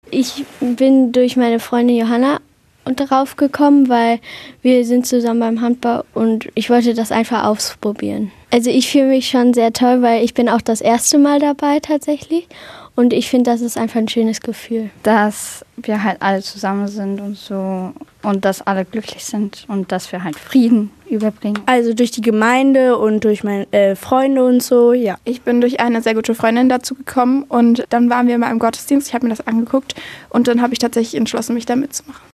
Ich bin durch meine Freundin Johanna darauf gekommen, weil wir sind zusammen beim Handball und ich wollte das einfach ausprobieren. Also ich fühle mich schon sehr toll, weil ich bin auch das erste Mal dabei tatsächlich und ich finde, das ist einfach ein schönes Gefühl. Dass wir halt alle zusammen sind und so und dass alle glücklich sind und dass wir halt Frieden überbringen. Also durch die Gemeinde und durch meine Freunde und so, ja. Ich bin durch eine sehr gute Freundin dazu gekommen und dann waren wir mal im Gottesdienst, ich habe mir das angeguckt und dann habe ich tatsächlich entschlossen, mich da mitzumachen.